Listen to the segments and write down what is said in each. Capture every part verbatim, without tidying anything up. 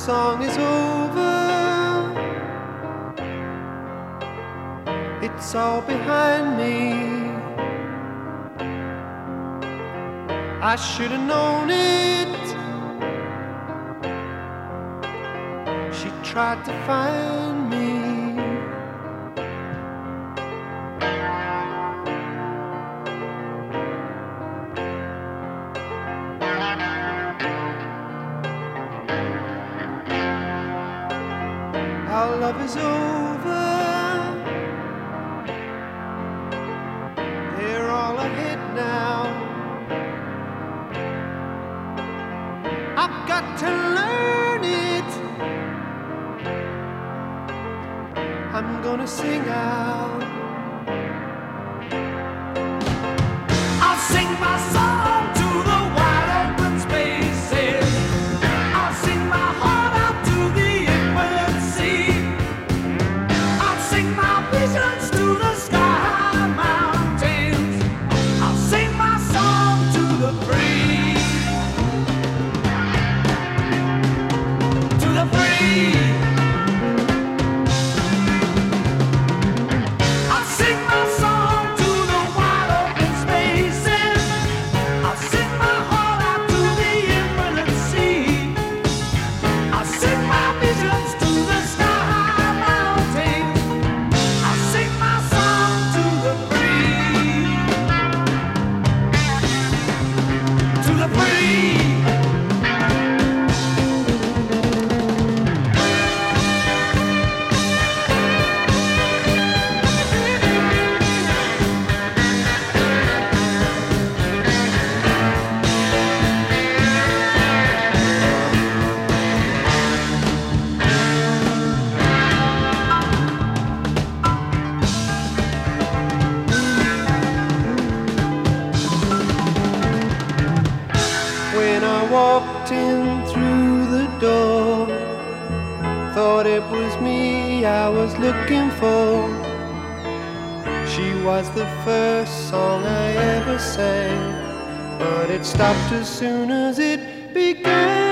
song is over, it's all behind me. I should have known it. She tried to find me. Our love is over. They're all ahead now. I've got to learn it. I'm gonna sing out. I'll sing my song to the wide open spaces. I'll sing my heart out to the infinite sea. I'll sing my visions to the sky mountains. I'll sing my song to the free. To the free. I'll sing my song to the wide open spaces. I'll sing my heart out to the infinite sea. I'll sing my visions to the sky mountains. I'll sing my song to the free. To the free. When I walked in through the door, thought it was me I was looking for. She was the first song I ever sang, but it stopped as soon as it began.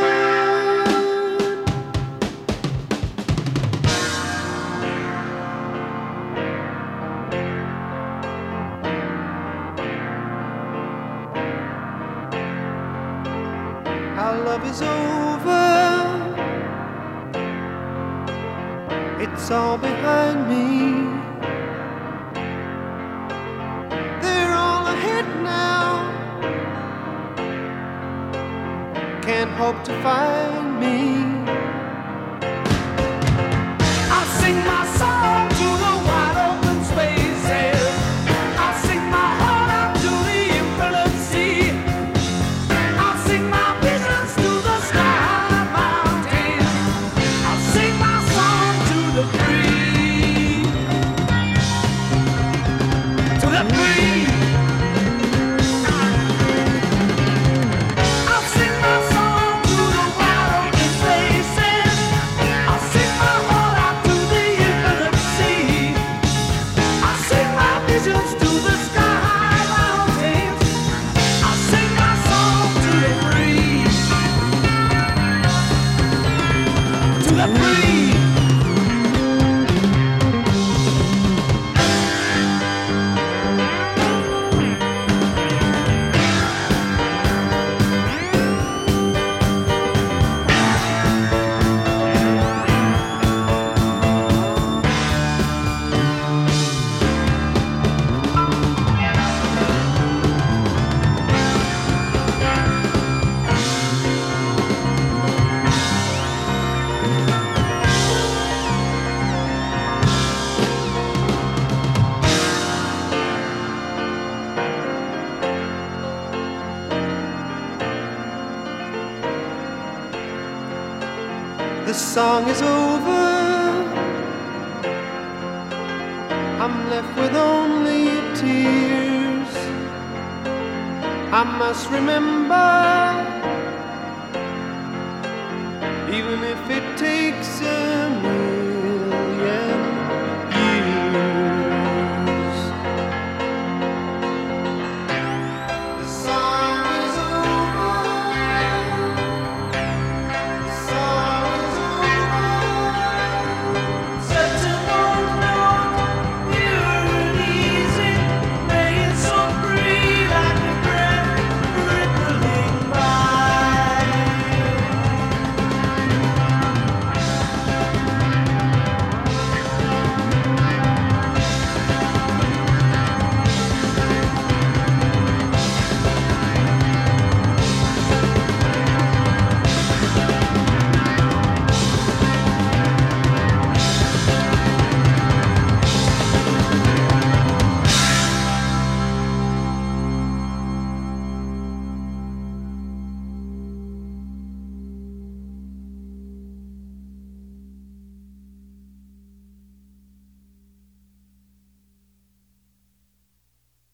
Our love is over, it's all behind me. They're all ahead now, can't hope to find me. I'll sing my song to the wide open spaces. I'll sing my heart out to the infinite sea. I'll sing my visions to the sky mountains. I'll sing my song to the free. To the free. I'll sing my song to the wide open spaces. I'll sing my heart out to the infinite sea. I'll sing my visions to the sky mountains. I'll sing my song to the free. To the free. The song is over, I'm left with only tears. I must remember, even if it